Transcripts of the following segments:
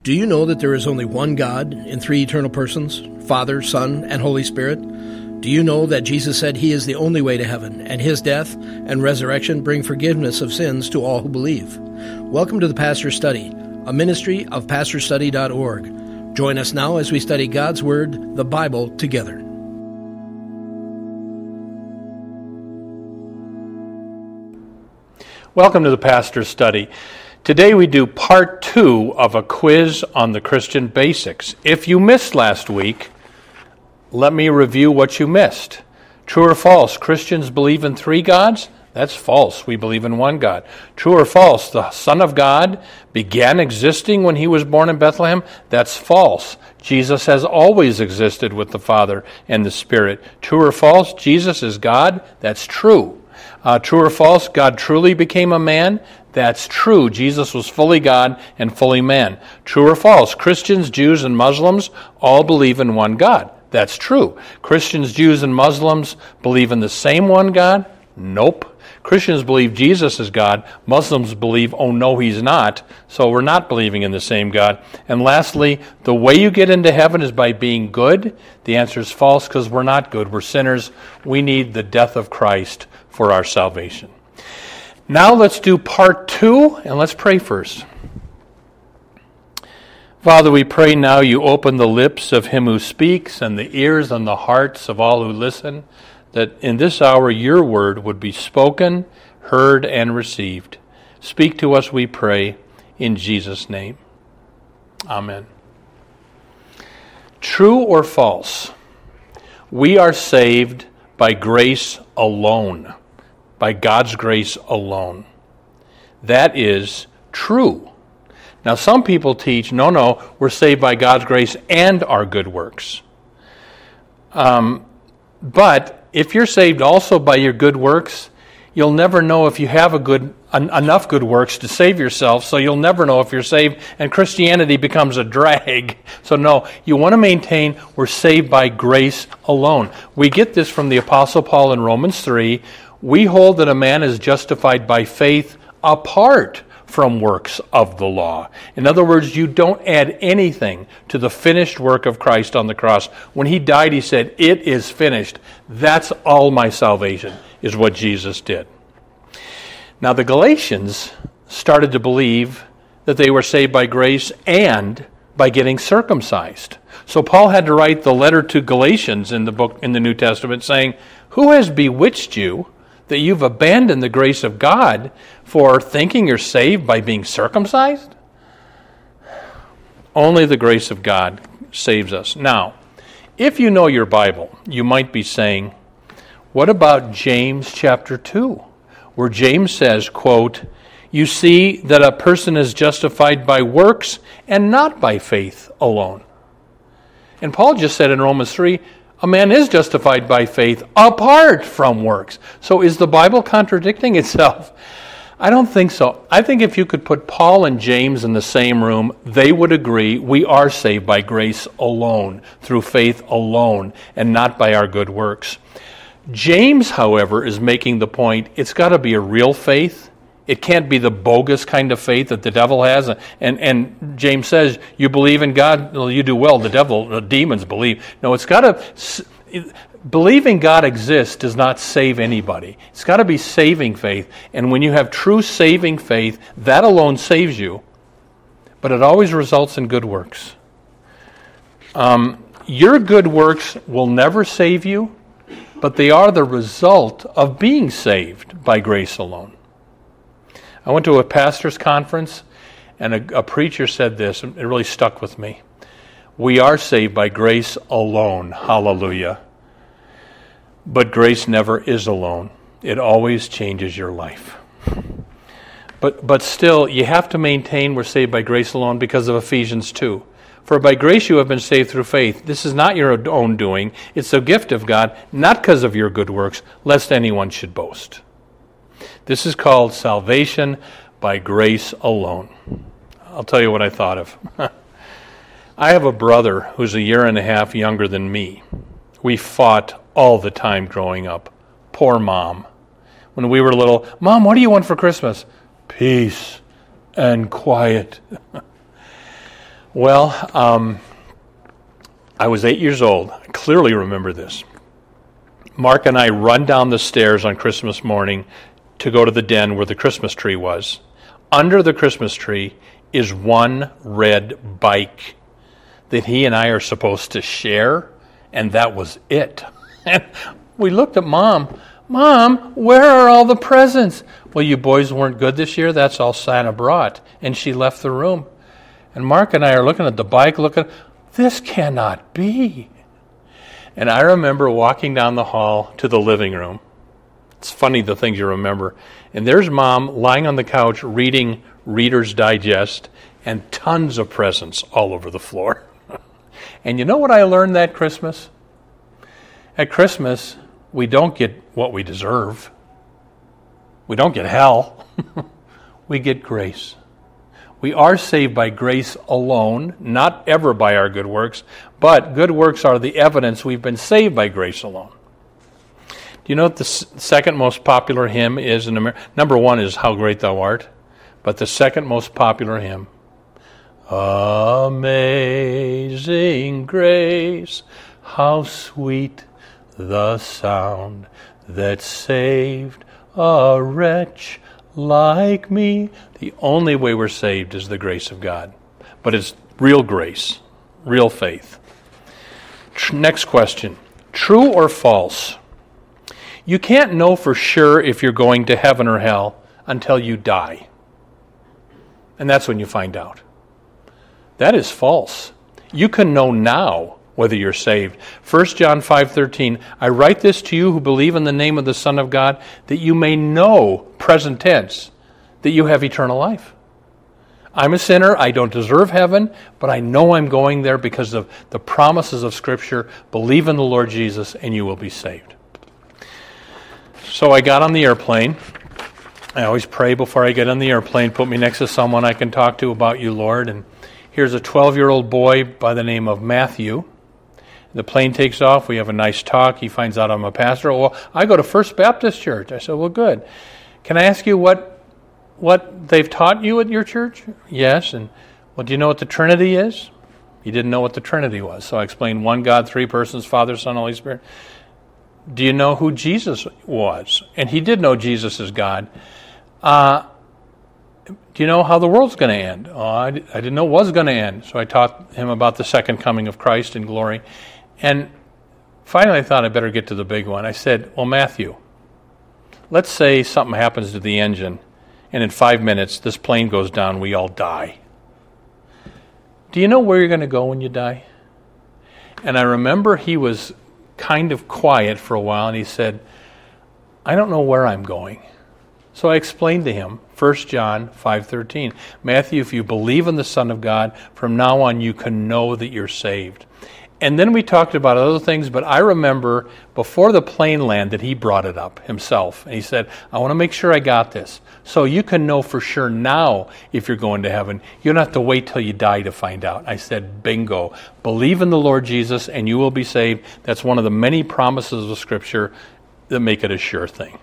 Do you know that there is only one God in three eternal persons, Father, Son, and Holy Spirit? Do you know that Jesus said he is the only way to heaven, and his death and resurrection bring forgiveness of sins to all who believe? Welcome to the Pastor's Study, a ministry of pastorstudy.org. Join us now as we study God's Word, the Bible, together. Welcome to the Pastor's Study. Today we do part 2 of a quiz on the Christian basics. If you missed last week, let me review what you missed. True or false? Christians believe in three gods? That's false. We believe in one God. True or false? The Son of God began existing when he was born in Bethlehem? That's false. Jesus has always existed with the Father and the Spirit. True or false? Jesus is God? That's true. True or false? God truly became a man? That's true. Jesus was fully God and fully man. True or false? Christians, Jews, and Muslims all believe in one God. That's true. Christians, Jews, and Muslims believe in the same one God? Nope. Christians believe Jesus is God. Muslims believe, oh no, he's not. So we're not believing in the same God. And lastly, the way you get into heaven is by being good. The answer is false because we're not good. We're sinners. We need the death of Christ for our salvation. Now let's do part 2, and let's pray first. Father, we pray now you open the lips of him who speaks and the ears and the hearts of all who listen, that in this hour your word would be spoken, heard, and received. Speak to us, we pray, in Jesus' name. Amen. True or false? We are saved by grace alone. By God's grace alone. That is true. Now some people teach, no, we're saved by God's grace and our good works. But if you're saved also by your good works, you'll never know if you have enough good works to save yourself, so you'll never know if you're saved, and Christianity becomes a drag. So no, you want to maintain we're saved by grace alone. We get this from the Apostle Paul in Romans 3. We hold that a man is justified by faith apart from works of the law. In other words, you don't add anything to the finished work of Christ on the cross. When he died, he said, "It is finished." That's all my salvation, is what Jesus did. Now, the Galatians started to believe that they were saved by grace and by getting circumcised. So Paul had to write the letter to Galatians in the New Testament saying, "Who has bewitched you that you've abandoned the grace of God for thinking you're saved by being circumcised?" Only the grace of God saves us. Now, if you know your Bible, you might be saying, what about James chapter 2, where James says, quote, "You see that a person is justified by works and not by faith alone." And Paul just said in Romans 3, a man is justified by faith apart from works. So is the Bible contradicting itself? I don't think so. I think if you could put Paul and James in the same room, they would agree we are saved by grace alone, through faith alone, and not by our good works. James, however, is making the point it's got to be a real faith. It can't be the bogus kind of faith that the devil has. And James says, you believe in God, well, you do well. The demons believe. No, it's got to... Believing God exists does not save anybody. It's got to be saving faith. And when you have true saving faith, that alone saves you. But it always results in good works. Your good works will never save you, but they are the result of being saved by grace alone. I went to a pastor's conference, and a preacher said this, and it really stuck with me. We are saved by grace alone. Hallelujah. But grace never is alone. It always changes your life. But still, you have to maintain we're saved by grace alone because of Ephesians 2. For by grace you have been saved through faith. This is not your own doing. It's a gift of God, not because of your good works, lest anyone should boast. This is called salvation by grace alone. I'll tell you what I thought of. I have a brother who's a year and a half younger than me. We fought all the time growing up. Poor mom. When we were little, "Mom, what do you want for Christmas?" "Peace and quiet." Well, I was 8 years old. I clearly remember this. Mark and I run down the stairs on Christmas morning to go to the den where the Christmas tree was. Under the Christmas tree is one red bike that he and I are supposed to share, and that was it. And we looked at Mom. Mom, where are all the presents? Well, you boys weren't good this year. That's all Santa brought. And she left the room. And Mark and I are looking at the bike, this cannot be. And I remember walking down the hall to the living room. It's funny the things you remember. And there's Mom lying on the couch reading Reader's Digest and tons of presents all over the floor. And you know what I learned that Christmas? At Christmas, we don't get what we deserve. We don't get hell. We get grace. We are saved by grace alone, not ever by our good works, but good works are the evidence we've been saved by grace alone. Do you know what the second most popular hymn is in America? Number one is How Great Thou Art, but the second most popular hymn, Amazing Grace, how sweet the sound that saved a wretch like me. The only way we're saved is the grace of God. But it's real grace, real faith. Next question. True or false? You can't know for sure if you're going to heaven or hell until you die. And that's when you find out. That is false. You can know now whether you're saved. 1 John 5:13, I write this to you who believe in the name of the Son of God, that you may know, present tense, that you have eternal life. I'm a sinner, I don't deserve heaven, but I know I'm going there because of the promises of Scripture. Believe in the Lord Jesus and you will be saved. So I got on the airplane. I always pray before I get on the airplane, put me next to someone I can talk to about you, Lord. And here's a 12-year-old boy by the name of Matthew. The plane takes off. We have a nice talk. He finds out I'm a pastor. Well, I go to First Baptist Church. I said, well, good. Can I ask you what they've taught you at your church? Yes. And, well, do you know what the Trinity is? He didn't know what the Trinity was. So I explained one God, three persons, Father, Son, Holy Spirit. Do you know who Jesus was? And he did know Jesus is God. Do you know how the world's going to end? Oh, I didn't know it was going to end. So I taught him about the second coming of Christ in glory. And finally I thought I better get to the big one. I said, well, Matthew, let's say something happens to the engine, and in 5 minutes this plane goes down, we all die. Do you know where you're going to go when you die? And I remember he was kind of quiet for a while, and he said, I don't know where I'm going. So I explained to him, 1 John 5:13, Matthew, if you believe in the Son of God, from now on you can know that you're saved. And then we talked about other things, but I remember before the plane landed, he brought it up himself. And he said, I want to make sure I got this. So you can know for sure now if you're going to heaven. You don't have to wait till you die to find out. I said, bingo. Believe in the Lord Jesus and you will be saved. That's one of the many promises of Scripture that make it a sure thing.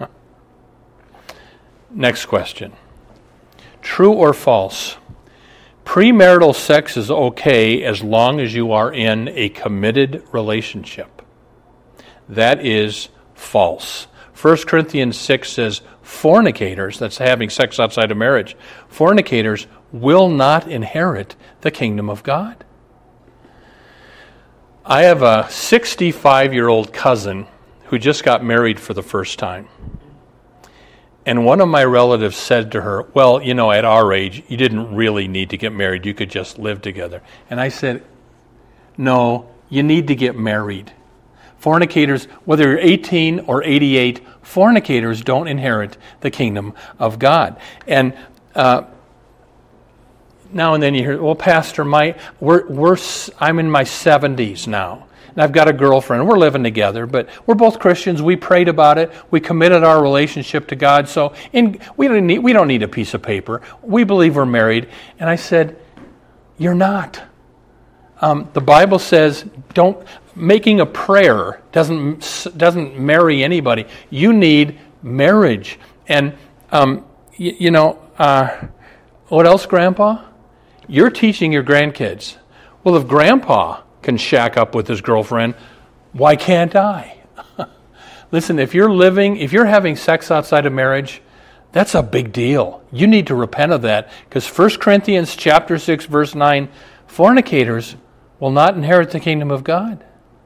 Next question. True or false? Premarital sex is okay as long as you are in a committed relationship. That is false. 1 Corinthians 6 says, fornicators, that's having sex outside of marriage, fornicators will not inherit the kingdom of God. I have a 65-year-old cousin who just got married for the first time. And one of my relatives said to her, well, you know, at our age, you didn't really need to get married. You could just live together. And I said, no, you need to get married. Fornicators, whether you're 18 or 88, fornicators don't inherit the kingdom of God. And now and then you hear, well, Pastor, I'm in my 70s now. And I've got a girlfriend. We're living together, but we're both Christians. We prayed about it. We committed our relationship to God. So we don't need a piece of paper. We believe we're married. And I said, you're not. The Bible says making a prayer doesn't marry anybody. You need marriage. And what else, Grandpa? You're teaching your grandkids, well, if Grandpa can shack up with his girlfriend, why can't I? Listen, if you're having sex outside of marriage, that's a big deal. You need to repent of that, because 1 Corinthians chapter 6, verse 9, fornicators will not inherit the kingdom of God.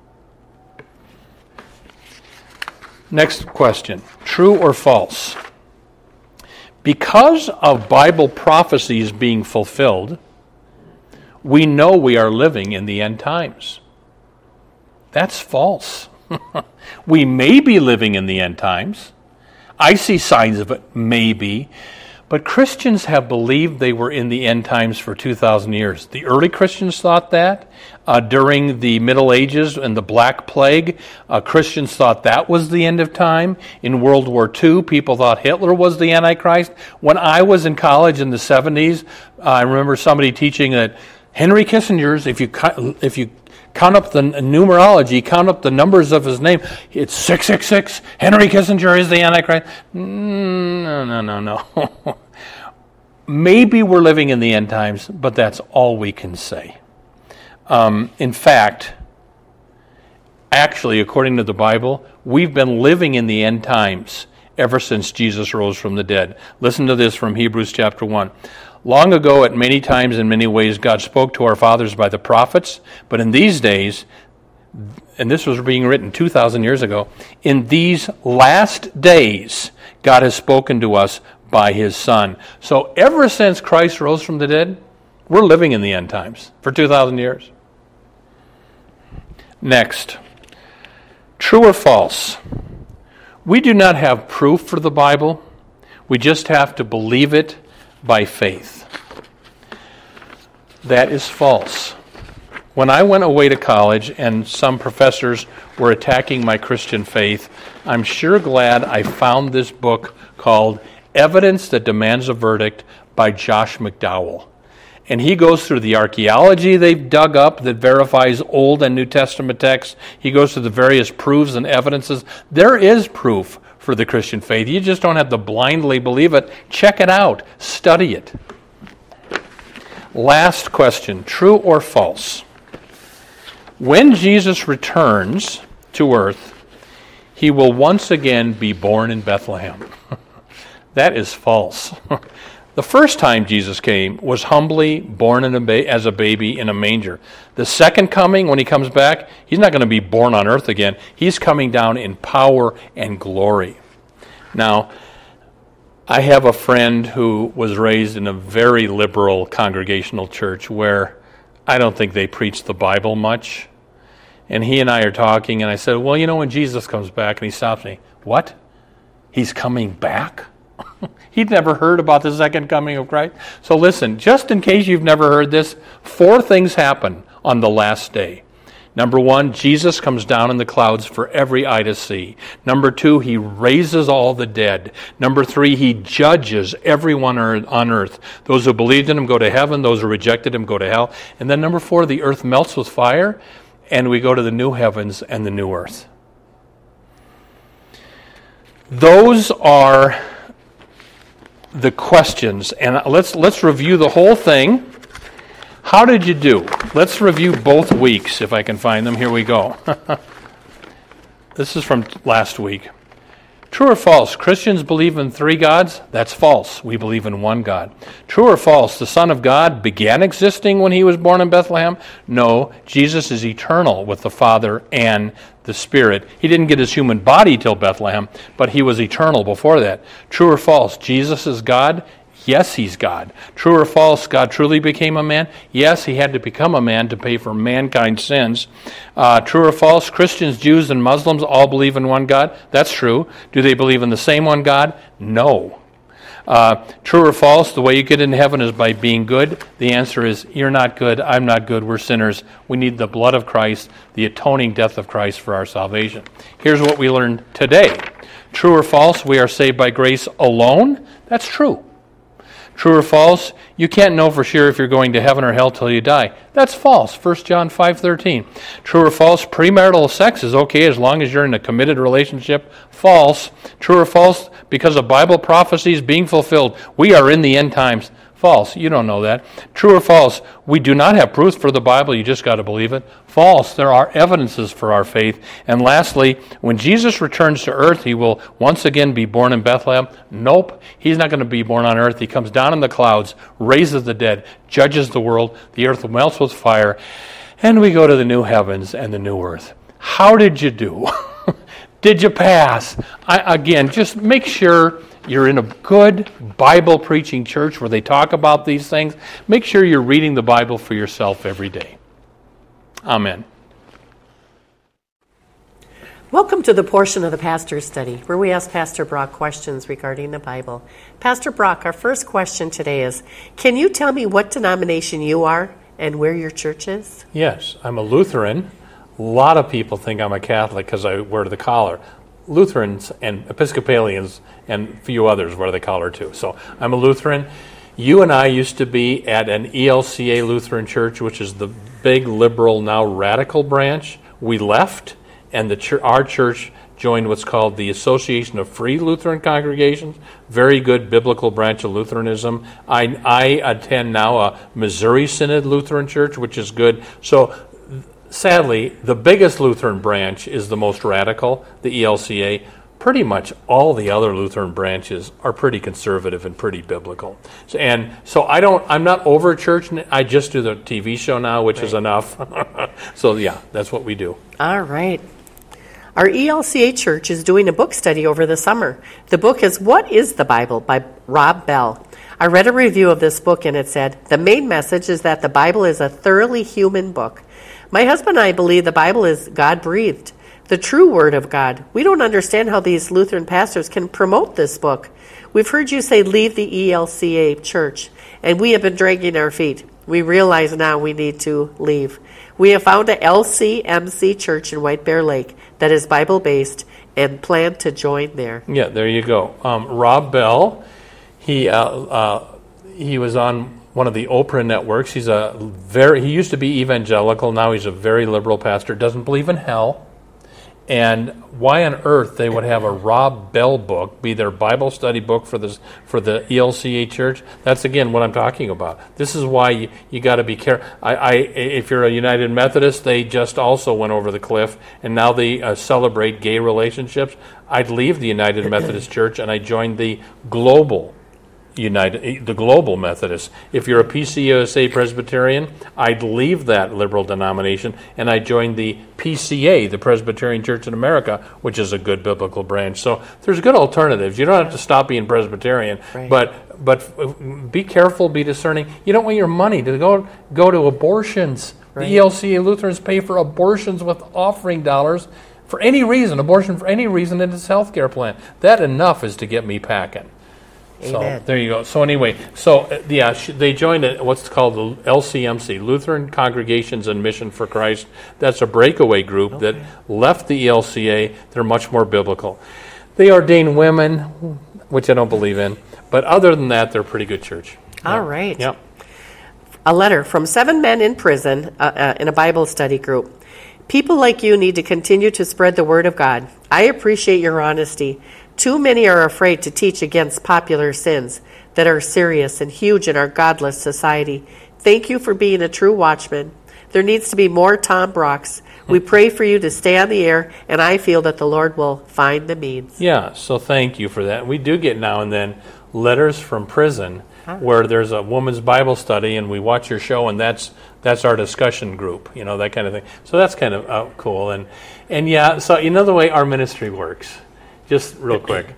Next question, true or false? Because of Bible prophecies being fulfilled, we know we are living in the end times. That's false. We may be living in the end times. I see signs of it, maybe. But Christians have believed they were in the end times for 2,000 years. The early Christians thought that. During the Middle Ages and the Black Plague, Christians thought that was the end of time. In World War II, people thought Hitler was the Antichrist. When I was in college in the 70s, I remember somebody teaching that Henry Kissinger's, if you count up the numerology, count up the numbers of his name, it's 666. Henry Kissinger is the Antichrist. No. Maybe we're living in the end times, but that's all we can say. In fact, actually, according to the Bible, we've been living in the end times ever since Jesus rose from the dead. Listen to this from Hebrews chapter 1. Long ago, at many times in many ways, God spoke to our fathers by the prophets, but in these days, and this was being written 2,000 years ago, in these last days, God has spoken to us by His Son. So ever since Christ rose from the dead, we're living in the end times for 2,000 years. Next, true or false? We do not have proof for the Bible. We just have to believe it by faith. That is false. When I went away to college and some professors were attacking my Christian faith, I'm sure glad I found this book called Evidence That Demands a Verdict by Josh McDowell. And he goes through the archaeology they've dug up that verifies Old and New Testament texts. He goes through the various proofs and evidences. There is proof for the Christian faith. You just don't have to blindly believe it. Check it out. Study it. Last question, true or false? When Jesus returns to earth, He will once again be born in Bethlehem. That is false. The first time Jesus came was humbly born as a baby in a manger. The second coming, when He comes back, He's not going to be born on earth again. He's coming down in power and glory. Now, I have a friend who was raised in a very liberal congregational church where I don't think they preach the Bible much. And he and I are talking, and I said, well, when Jesus comes back, and he stops me, what? He's coming back? He'd never heard about the second coming of Christ. So listen, just in case you've never heard this, 4 things happen on the last day. Number 1, Jesus comes down in the clouds for every eye to see. Number 2, He raises all the dead. Number 3, He judges everyone on earth. Those who believed in Him go to heaven. Those who rejected Him go to hell. And then number 4, the earth melts with fire, and we go to the new heavens and the new earth. Those are the questions, and let's review the whole thing. How did you do? Let's review both weeks, if I can find them. Here we go. This is from last week. True or false? Christians believe in 3 gods? That's false. We believe in one God. True or false? The Son of God began existing when He was born in Bethlehem? No. Jesus is eternal with the Father and the Spirit. He didn't get His human body till Bethlehem, but He was eternal before that. True or false? Jesus is God? Yes, He's God. True or false? God truly became a man? Yes, He had to become a man to pay for mankind's sins. True or false? Christians, Jews, and Muslims all believe in one God? That's true. Do they believe in the same one God? No. True or false? The way you get into heaven is by being good? The answer is, you're not good, I'm not good, we're sinners. We need the blood of Christ, the atoning death of Christ for our salvation. Here's what we learned today. True or false? We are saved by grace alone? That's true. True or false? You can't know for sure if you're going to heaven or hell till you die. That's false. 1 John 5:13. True or false? Premarital sex is okay as long as you're in a committed relationship. False. True or false? Because of Bible prophecies being fulfilled, we are in the end times. False. You don't know that. True or false? We do not have proof for the Bible. You just got to believe it. False. There are evidences for our faith. And lastly, when Jesus returns to earth, he will once again be born in Bethlehem. Nope. He's not going to be born on earth. He comes down in the clouds, raises the dead, judges the world. The earth melts with fire. And we go to the new heavens and the new earth. How did you do? Did you pass? Again, just make sure you're in a good Bible-preaching church where they talk about these things. Make sure you're reading the Bible for yourself every day. Amen. Welcome to the portion of the Pastor's Study where we ask Pastor Brock questions regarding the Bible. Pastor Brock, our first question today is, can you tell me what denomination you are and where your church is? Yes, I'm a Lutheran. A lot of people think I'm a Catholic because I wear the collar. Lutherans and Episcopalians and a few others wear the collar too. So I'm a Lutheran. You and I used to be at an ELCA Lutheran church, which is the big liberal, now radical branch. We left, and our church joined what's called the Association of Free Lutheran Congregations, very good biblical branch of Lutheranism. I attend now a Missouri Synod Lutheran church, which is good. So sadly, the biggest Lutheran branch is the most radical, the ELCA. Pretty much all the other Lutheran branches are pretty conservative and pretty biblical. So I'm not over church. I just do the TV show now, which is enough. So yeah, that's what we do. All right. Our ELCA church is doing a book study over the summer. The book is What is the Bible by Rob Bell. I read a review of this book and it said, the main message is that the Bible is a thoroughly human book. My husband and I believe the Bible is God-breathed, the true Word of God. We don't understand how these Lutheran pastors can promote this book. We've heard you say leave the ELCA church, and we have been dragging our feet. We realize now we need to leave. We have found a LCMC church in White Bear Lake that is Bible-based and plan to join there. Yeah, there you go. Rob Bell, he was on one of the Oprah networks. He used to be evangelical. Now he's a very liberal pastor. Doesn't believe in hell. And why on earth they would have a Rob Bell book be their Bible study book for the ELCA church? That's again what I'm talking about. This is why you got to be careful. If you're a United Methodist, they just also went over the cliff, and now they celebrate gay relationships. I'd leave the United Methodist Church and I joined the Global Methodist. If you're a PCUSA Presbyterian, I'd leave that liberal denomination and I joined the PCA, the Presbyterian Church in America, which is a good biblical branch. So there's good alternatives. You don't have to stop being Presbyterian, right. but be careful, be discerning. You don't want your money to go to abortions. Right. The ELCA Lutherans pay for abortions with offering dollars for any reason, abortion for any reason in its health care plan. That enough is to get me packing. Amen. So there you go. So anyway, they joined what's called the LCMC, Lutheran Congregations and Mission for Christ. That's a breakaway group that left the ELCA. They're much more biblical. They ordain women, which I don't believe in, but other than that, they're a pretty good church. All right. Yep. A letter from 7 men in prison in a Bible study group. People like you need to continue to spread the word of God. I appreciate your honesty. Too many are afraid to teach against popular sins that are serious and huge in our godless society. Thank you for being a true watchman. There needs to be more Tom Brocks. We pray for you to stay on the air, and I feel that the Lord will find the means. Yeah, so thank you for that. We do get now and then letters from prison where there's a woman's Bible study, and we watch your show, and that's our discussion group, that kind of thing. So that's kind of cool. And yeah, so the way our ministry works. Just real quick,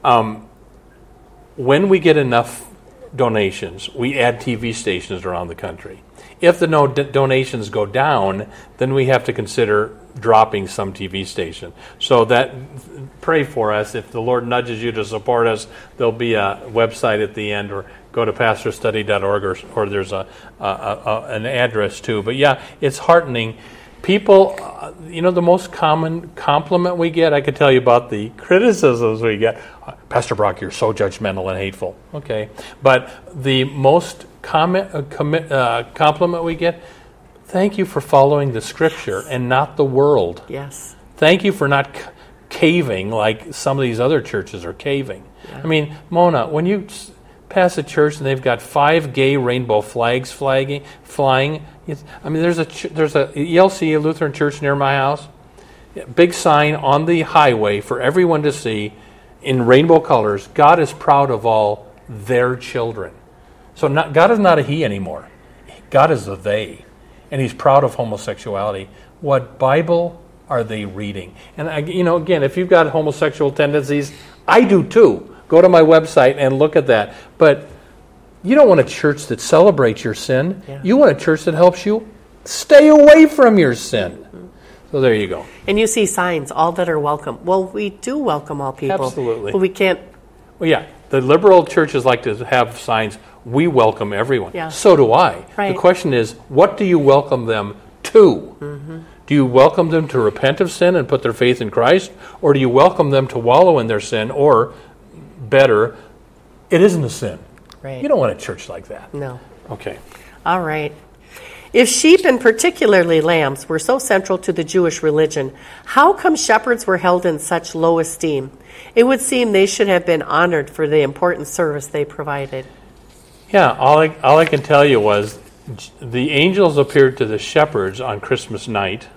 when we get enough donations, we add TV stations around the country. If the donations go down, then we have to consider dropping some TV station. So pray for us. If the Lord nudges you to support us, there'll be a website at the end, or go to pastorstudy.org, or there's an address too. But yeah, it's heartening. People, the most common compliment we get, I could tell you about the criticisms we get. Pastor Brock, you're so judgmental and hateful. Okay. But the most compliment we get, thank you for following the Scripture and not the world. Yes. Thank you for not caving like some of these other churches are caving. Yeah. I mean, Mona, when you pass a church and they've got 5 gay rainbow flags flying. There's a ELC, a Lutheran church near my house. Big sign on the highway for everyone to see in rainbow colors. God is proud of all their children. So God is not a he anymore. God is a they. And he's proud of homosexuality. What Bible are they reading? And again, if you've got homosexual tendencies, I do too. Go to my website and look at that. But you don't want a church that celebrates your sin. Yeah. You want a church that helps you stay away from your sin. So there you go. And you see signs, all that are welcome. Well, we do welcome all people. Absolutely. But we can't... Well, yeah. The liberal churches like to have signs, we welcome everyone. Yeah. So do I. Right. The question is, what do you welcome them to? Mm-hmm. Do you welcome them to repent of sin and put their faith in Christ? Or do you welcome them to wallow in their sin? Or, better, it isn't a sin. Right. You don't want a church like that. No. Okay. All right. If sheep, and particularly lambs, were so central to the Jewish religion, how come shepherds were held in such low esteem? It would seem they should have been honored for the important service they provided. Yeah, all I can tell you was the angels appeared to the shepherds on Christmas night,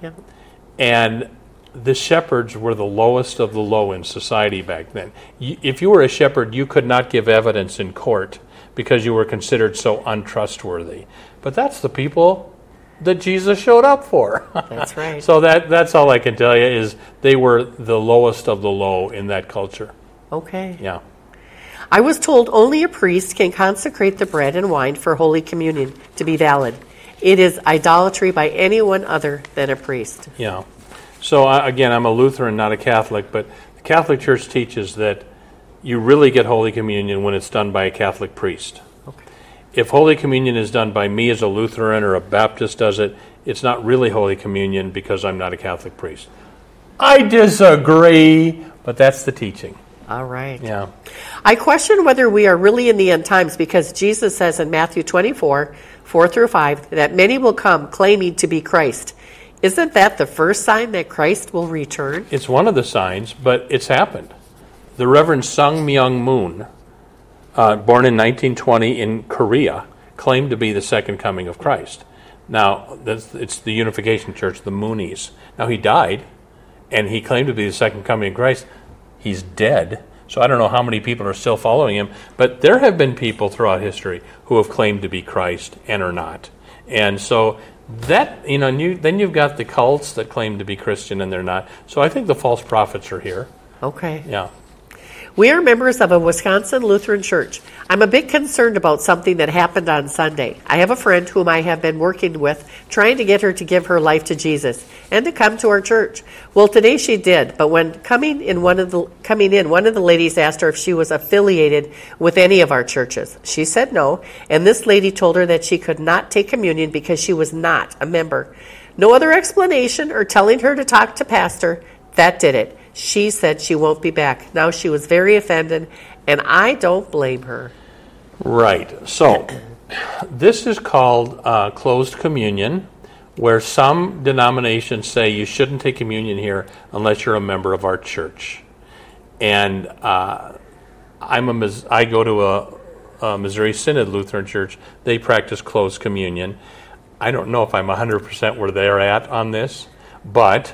and the shepherds were the lowest of the low in society back then. If you were a shepherd, you could not give evidence in court because you were considered so untrustworthy. But that's the people that Jesus showed up for. That's right. So that's all I can tell you is they were the lowest of the low in that culture. Okay. Yeah. I was told only a priest can consecrate the bread and wine for Holy Communion to be valid. It is idolatry by anyone other than a priest. Yeah. So again, I'm a Lutheran, not a Catholic, but the Catholic Church teaches that you really get Holy Communion when it's done by a Catholic priest. Okay. If Holy Communion is done by me as a Lutheran or a Baptist does it, it's not really Holy Communion because I'm not a Catholic priest. I disagree, but that's the teaching. All right. Yeah. I question whether we are really in the end times because Jesus says in Matthew 24, 4-5, that many will come claiming to be Christ. Isn't that the first sign that Christ will return? It's one of the signs, but it's happened. The Reverend Sung Myung Moon, born in 1920 in Korea, claimed to be the second coming of Christ. Now, it's the Unification Church, the Moonies. Now, he died, and he claimed to be the second coming of Christ. He's dead, so I don't know how many people are still following him, but there have been people throughout history who have claimed to be Christ and are not. And so that, then you've got the cults that claim to be Christian and they're not. So I think the false prophets are here. Okay. Yeah. We are members of a Wisconsin Lutheran church. I'm a bit concerned about something that happened on Sunday. I have a friend whom I have been working with, trying to get her to give her life to Jesus and to come to our church. Well, today she did, but when coming in, one of the ladies asked her if she was affiliated with any of our churches. She said no, and this lady told her that she could not take communion because she was not a member. No other explanation or telling her to talk to pastor. That did it. She said she won't be back. Now she was very offended, and I don't blame her. Right. So this is called closed communion, where some denominations say you shouldn't take communion here unless you're a member of our church. And I go to a Missouri Synod Lutheran Church. They practice closed communion. I don't know if I'm 100% where they're at on this, but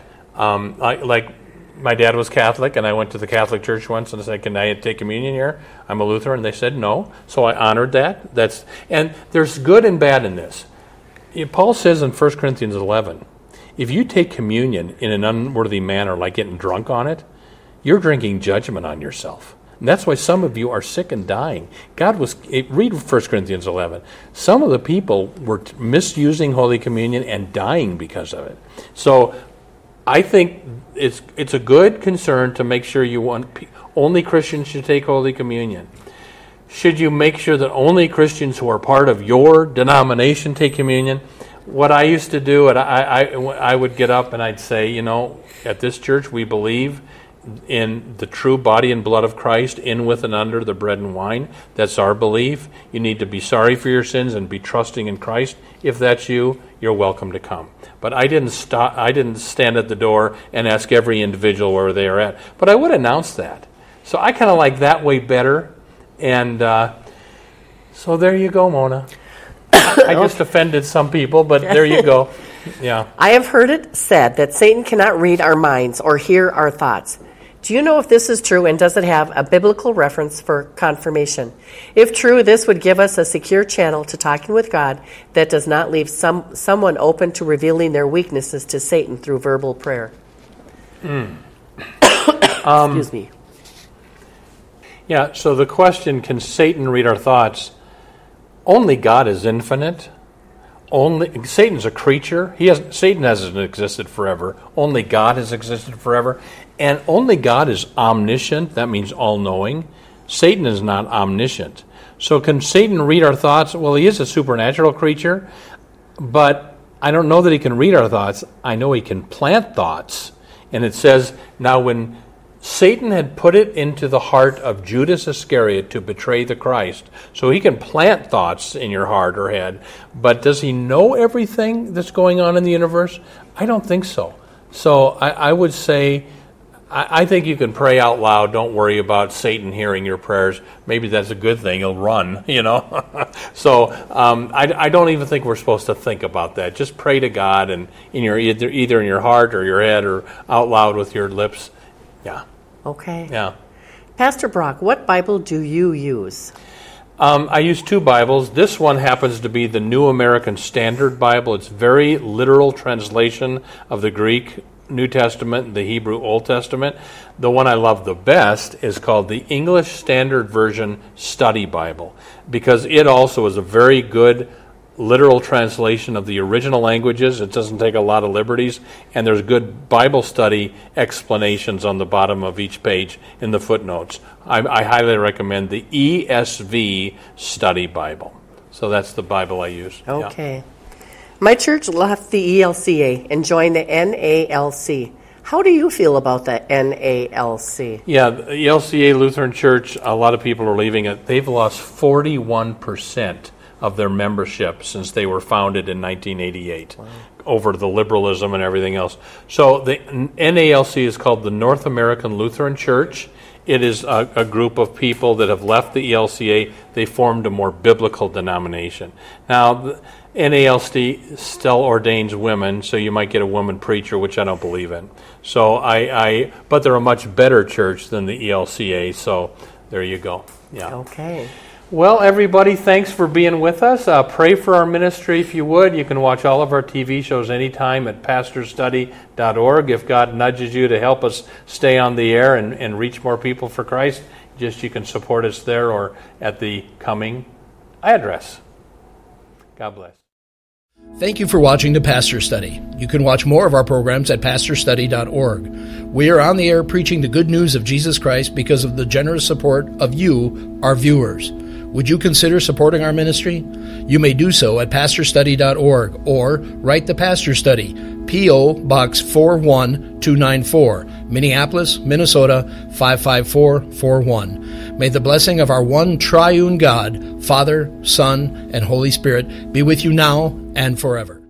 my dad was Catholic, and I went to the Catholic Church once and I said, "Can I take communion here? I'm a Lutheran." And they said no. So I honored that. And there's good and bad in this. Paul says in 1 Corinthians 11, if you take communion in an unworthy manner, like getting drunk on it, you're drinking judgment on yourself. And that's why some of you are sick and dying. Read 1 Corinthians 11. Some of the people were misusing Holy Communion and dying because of it. So I think it's a good concern to make sure only Christians should take Holy Communion. Should you make sure that only Christians who are part of your denomination take communion? What I used to do, I would get up and I'd say, at this church we believe in the true body and blood of Christ, in, with, and under the bread and wine. That's our belief. You need to be sorry for your sins and be trusting in Christ. If that's you, you're welcome to come. But I didn't stand at the door and ask every individual where they are at. But I would announce that. So I kind of like that way better. And So there you go, Mona. I just offended some people, but there you go. Yeah. I have heard it said that Satan cannot read our minds or hear our thoughts. Do you know if this is true, and does it have a biblical reference for confirmation? If true, this would give us a secure channel to talking with God that does not leave someone open to revealing their weaknesses to Satan through verbal prayer. Excuse me. Yeah, so the question, can Satan read our thoughts? Only God is infinite. Satan's a creature. Satan hasn't existed forever. Only God has existed forever. And only God is omniscient. That means all-knowing. Satan is not omniscient. So can Satan read our thoughts? Well, he is a supernatural creature, but I don't know that he can read our thoughts. I know he can plant thoughts. And it says, now when Satan had put it into the heart of Judas Iscariot to betray the Christ, so he can plant thoughts in your heart or head, but does he know everything that's going on in the universe? I don't think so. So I would say, I think you can pray out loud. Don't worry about Satan hearing your prayers. Maybe that's a good thing. He'll run, So I don't even think we're supposed to think about that. Just pray to God, and either in your heart or your head or out loud with your lips. Yeah. Okay. Yeah. Pastor Brock, what Bible do you use? I use two Bibles. This one happens to be the New American Standard Bible. It's very literal translation of the Greek New Testament and the Hebrew Old Testament. The one I love the best is called the English Standard Version Study Bible, because it also is a very good literal translation of the original languages. It doesn't take a lot of liberties, and there's good Bible study explanations on the bottom of each page in the footnotes. I highly recommend the ESV Study Bible. So that's the Bible I use. Okay. Yeah. My church left the ELCA and joined the NALC. How do you feel about the NALC? Yeah, the ELCA Lutheran Church, a lot of people are leaving it. They've lost 41% of their membership since they were founded in 1988, over the liberalism and everything else. So the NALC is called the North American Lutheran Church. It is a group of people that have left the ELCA. They formed a more biblical denomination. Now, the NALC still ordains women, so you might get a woman preacher, which I don't believe in. So but they're a much better church than the ELCA, so there you go. Yeah. Okay. Well, everybody, thanks for being with us. Pray for our ministry if you would. You can watch all of our TV shows anytime at pastorstudy.org. If God nudges you to help us stay on the air and reach more people for Christ, you can support us there or at the coming address. God bless. Thank you for watching the Pastor Study. You can watch more of our programs at pastorstudy.org. We are on the air preaching the good news of Jesus Christ because of the generous support of you, our viewers. Would you consider supporting our ministry? You may do so at pastorstudy.org or write the Pastor Study, P.O. Box 41294, Minneapolis, Minnesota 55441. May the blessing of our one triune God, Father, Son, and Holy Spirit be with you now and forever.